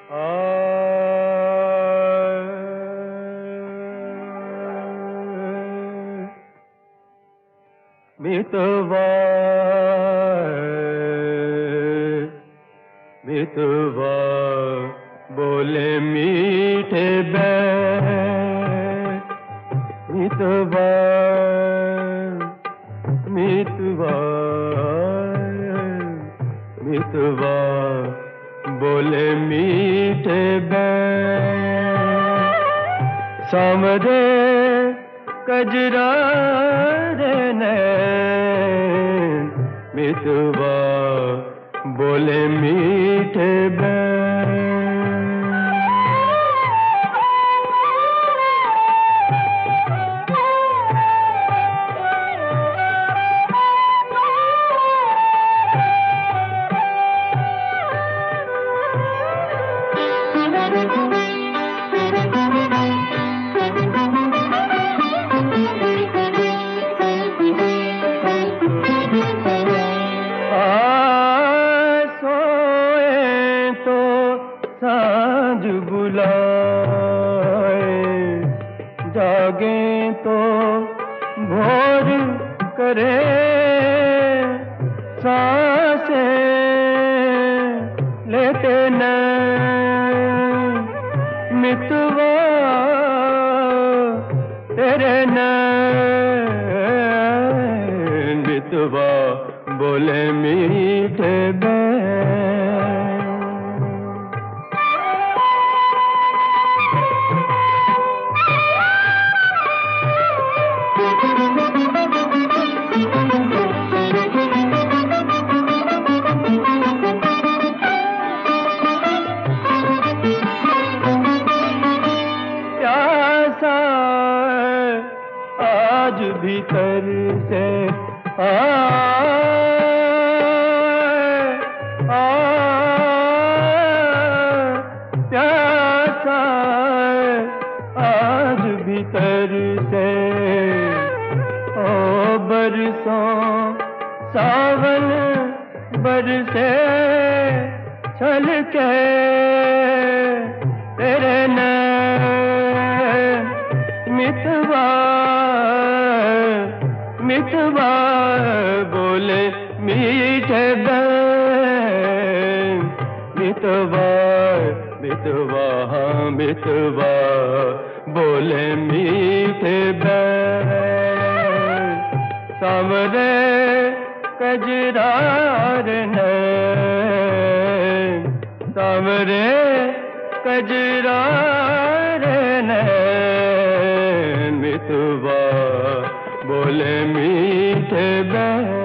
मितवा मितवा बोले मीठे बैर, मितवा मितवा मितवा बोले मीठे बैर, सामरे कजरारे नैन, मितवा बोले मीठे बैर। सांझ बुलाए, जागे तो भोर करे, सांसें लेते नैन, मितवा तेरे नैन, मितवा बोले मीठे बैर। आज भीतर से प्यासा, आज भीतर से ओ बरसों सावन बरसे छलके तेरे नैन, मितवा मितवा बोले मीठे बैर, मितवा मितवा हाँ मितवा बोले मीठे बैर, सामरे कजरार नैन, सामरे कजरार नैन, मितवा बोले मीठे बैर।